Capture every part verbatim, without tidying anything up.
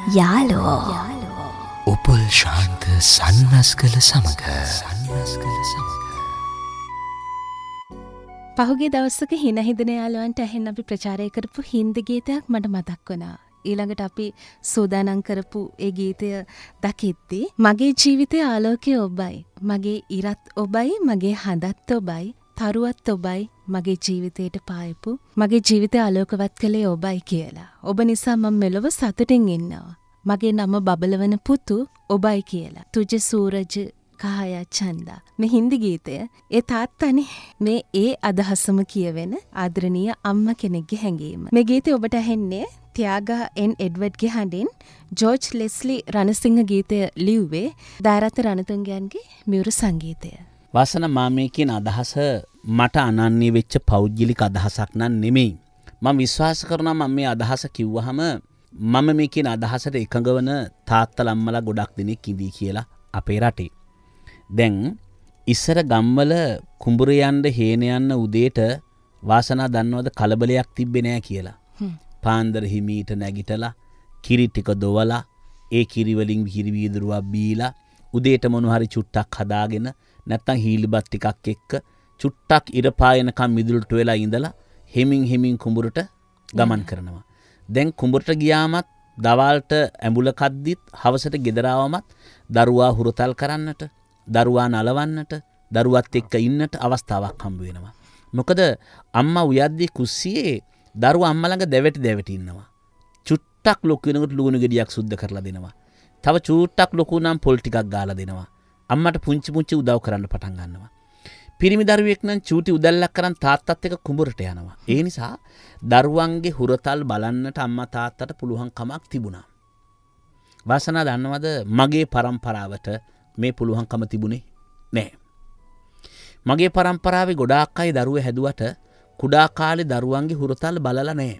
යාලෝ උපුල් ශාන්ත සන්නස්කල සමග සන්නස්කල සමග පහුගිය දවසක හින හිදෙන යාළුවන්ට ඇහෙන් අපි ප්‍රචාරය කරපු හින්දි ගීතයක් මට මතක් වුණා. ඊළඟට අපි සූදානම් කරපු ඒ ගීතය දකිද්දී මගේ ජීවිතයේ ආලෝකය ඔබයි, මගේ ඉරත් ඔබයි, මගේ හඳත් ඔබයි, තරුවත් ඔබයි, මගේ ජීවිතයට පායපු මගේ ජීවිතය ආලෝකවත් කළේ ඔබයි කියලා. ඔබ නිසා මම මෙලොව සතුටින් ඉන්නවා. මගේ නම බබලවන පුතු ඔබයි කියලා. තුජ සූරජ කහය චන්දා. මේ හින්දි ගීතය ඒ තාත්තනේ මේ ඒ අදහසම කියවෙන ආදරණීය අම්මා කෙනෙක්ගේ හැඟීම. මේ ගීතය ඔබට ඇහෙන්නේ ත්‍යාගා එන් එඩ්වර්ඩ්ගේ හඬින් ජෝර්ජ් ලෙස්ලි රණසිංහ ගීතය ලිව්වේ දාරත රණතුංගයන්ගේ මියුරු සංගීතය. වාසන මාමේ කියන අදහස මට අනන්‍ය වෙච්ච පෞද්ගලික අදහසක් නන් නෙමෙයි. මම විශ්වාස කරනවා මම මේ අදහස කිව්වහම මම මේ කියන අදහසට එකඟ වන තාත්තලා අම්මලා ගොඩක් දෙනෙක් ඉඳී කියලා අපේ රටේ. දැන් ඉස්සර ගම්වල කුඹුර යන්න හේන යන්න උදේට වාසනා දන්නවද කලබලයක් තිබ්බේ නෑ කියලා. පාන්දර හිමීට නැගිටලා කිරි ටික දොවලා ඒ කිරි වලින් කිරි වීදුරුවක් බීලා උදේට මොන හරි චුට්ටක් හදාගෙන නැත්තම් හීලිබත් ටිකක් එක්ක චුට්ටක් ඉර පායනකම් මිදුලට වෙලා ඉඳලා හෙමින් හෙමින් කුඹුරට ගමන් කරනවා. දැන් කුඹුරට ගියාමත් දවල්ට ඇඹුල කද්දිත් හවසට ගෙදර ආවමත් දරුවා හුරතල් කරන්නට, දරුවා නලවන්නට, දරුවත් එක්ක ඉන්නට අවස්ථාවක් හම්බ වෙනවා. මොකද අම්මා උයද්දී කුස්සියේ දරුවා අම්මා ළඟ දැවෙටි දැවෙටි ඉන්නවා. චුට්ටක් ලොකු වෙනකොට ලුණු ගෙඩියක් සුද්ධ කරලා දෙනවා. තව චුට්ටක් ලොකු නම් පොල් ටිකක් ගාලා දෙනවා. අම්මට පුංචි පුංචි උදව් කරන්න පටන් ගන්නවා. පිරිමි දරුවෙක් නම් චූටි උදැල්ලක් කරන් තාත්තත් එක්ක කුඹුරට යනවා. ඒ නිසා දරුවන්ගේ හුරතල් බලන්නට අම්මා තාත්තට පුළුවන් කමක් තිබුණා. වාසනා දන්නවද මගේ පරම්පරාවට මේ පුළුවන්කම තිබුණේ නැහැ. මගේ පරම්පරාවේ ගොඩාක් අය දරුවෝ හැදුවට කුඩා කාලේ දරුවන්ගේ හුරතල් බලලා නැහැ.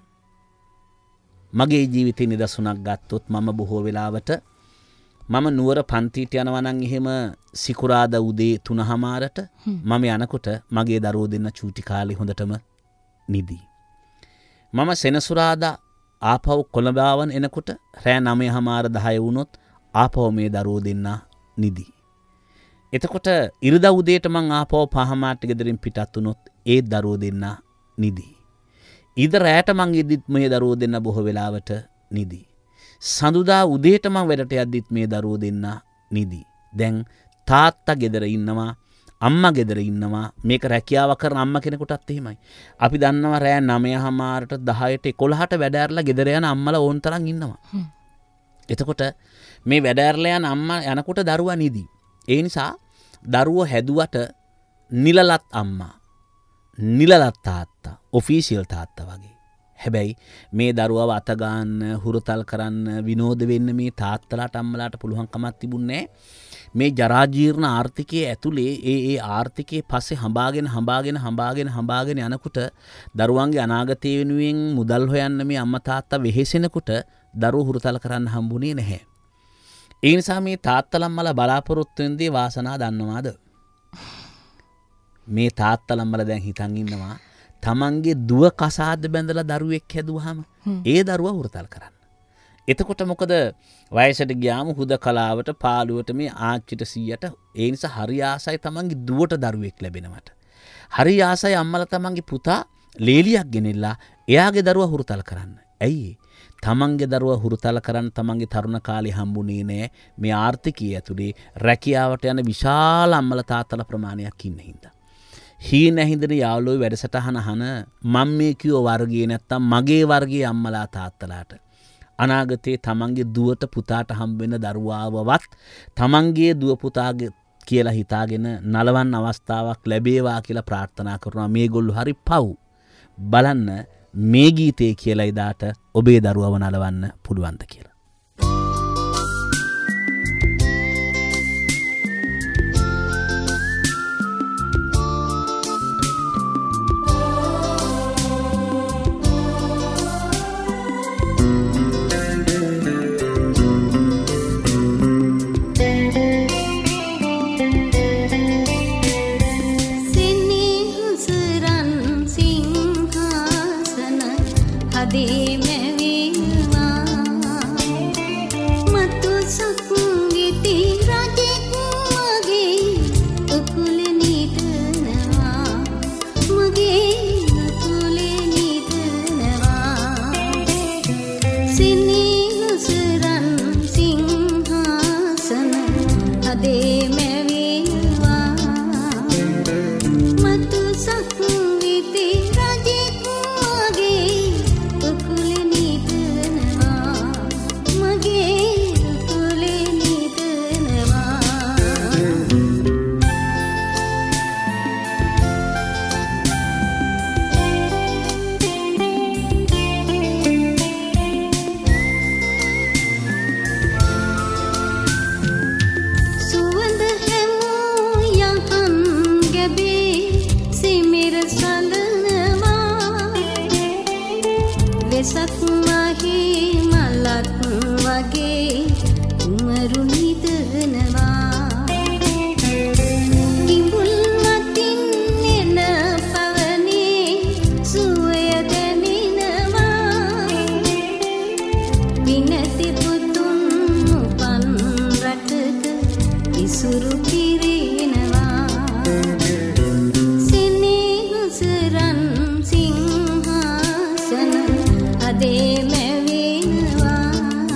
මගේ ජීවිතේ නිදසුණක් ගත්තොත් මම බොහෝ වෙලාවට මම නුවර පන්තිට යනවා නම් එහෙම සිකුරාදා උදේ තුනමාරට මම යනකොට මගේ දරුවෝ දෙන්න චූටි කාලේ හොඳටම නිදි. මම සෙනසුරාදා ආපහු කොළඹාවන් එනකොට රෑ නවයමාර දහය වුණොත් ආපහු මේ දරුවෝ දෙන්න නිදි. එතකොට ඉරිදා උදේට මං ආපහු පහමාරට ගෙදරින් පිටත් වුණොත් ඒ දරුවෝ දෙන්න නිදි. ඊද රෑට මං ඉදිත් මේ දරුවෝ දෙන්න බොහෝ වෙලාවට නිදි. සඳුදා උදේට මං වැඩට යද්දිත් මේ දරුවෝ දෙන්න නිදි. දැන් තාත්තා ගෙදර ඉන්නවා, අම්මා ගෙදර ඉන්නවා. මේක රැකියාව කරන අම්මා කෙනෙකුටත් එහෙමයි. අපි දන්නවා රෑ නවයමාරට දහයට එකොළහට වැඩ ඇරලා ගෙදර යන අම්මලා ඕන තරම් ඉන්නවා. එතකොට මේ වැඩ ඇරලා යන අම්මා යනකොට දරුවා නිදි. ඒ නිසා දරුවෝ හැදුවට නිලලත් අම්මා, නිලලත් තාත්තා, ඔෆිෂියල් තාත්තා වගේ. හැබැයි මේ දරුවව අත ගන්න, හුරතල් කරන්න, විනෝද වෙන්න මේ තාත්තලාට අම්මලාට පුළුවන් කමක් තිබුණේ මේ ජරා ජීර්ණ ආර්ථිකයේ ඇතුලේ ඒ ඒ ආර්ථිකයේ පස්සේ හඹාගෙන හඹාගෙන හඹාගෙන හඹාගෙන යනකොට දරුවන්ගේ අනාගතය වෙනුවෙන් මුදල් හොයන්න මේ අම්මා තාත්තා වෙහෙසෙනකොට දරුවෝ හුරතල් කරන්න හම්බුනේ නැහැ. ඒ නිසා මේ තාත්තලම්මලා බලාපොරොත්තු වෙනදී වාසනා දන්නවාද? මේ තාත්තලම්මලා දැන් හිතන් ඉන්නවා තමන්ගේ දුව කසාද බැඳලා දරුවෙක් හැදුවාම ඒ දරුවා හුරතල් කරන්න. එතකොට මොකද වයසට ගියාම හුදකලාවට පාළුවට මේ ආච්චිට සීයට ඒ නිසා හරි ආසයි තමන්ගේ දුවට දරුවෙක් ලැබෙනවට. හරි ආසයි අම්මලා තමන්ගේ පුතා ලේලියක් ගෙනෙලා එයාගේ දරුවා හුරතල් කරන්න. ඇයි? තමන්ගේ දරුවා හුරතල් කරන්න තමන්ගේ තරුණ කාලේ හම්බුනේ නෑ මේ ආර්ථිකය ඇතුලේ රැකියාවට යන විශාල අම්මලා තාත්තලා ප්‍රමාණයක් ඉන්න හින්දා. හීන හින්දන යාළුවෝ වැඩසටහන අහන මම මේ කිව්ව වර්ගයේ නැත්තම් මගේ වර්ගයේ අම්මලා තාත්තලාට අනාගතේ තමන්ගේ දුවට පුතාට හම්බ වෙන දරුවාවවත් තමන්ගේ දුව පුතාගේ කියලා හිතාගෙන නලවන්න අවස්ථාවක් ලැබේවා කියලා ප්‍රාර්ථනා කරනවා. මේගොල්ලෝ හරි පව්. බලන්න මේ ගීතේ කියලා ඉදාට ඔබේ දරුවව නලවන්න පුළුවන්ද කියලා. दे मैं वीवा සුරු කිරිනවා සෙනෙහසරන් සිංහාසන අදේ මැවෙනවා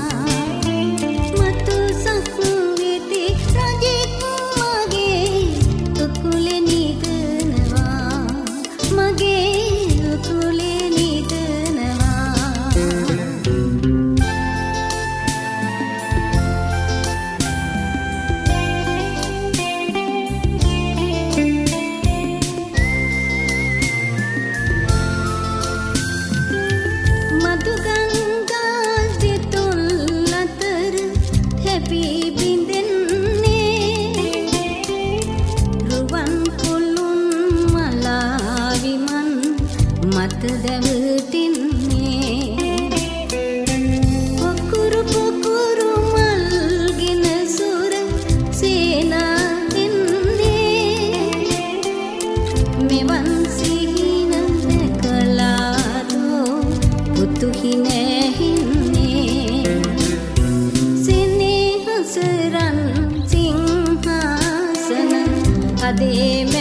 මතු සක්විති රජෙක් මගේ උකුලේ නිදනවා මගේ උකුලේ නිදනවා මතු ගංගා සිතුල් අතර හැපී බිඳෙන්නේ රුවන් කුළුන් මලා විමන් මත දැවටින්නේ පොකුරු පොකුරු මල්ගෙන සුර සේනා දෙන්නේ මෙවන් සිහින දැකලාදෝ පුතුහි නැහින්නේ සෙනෙහසරන් සිංහාසන අදේ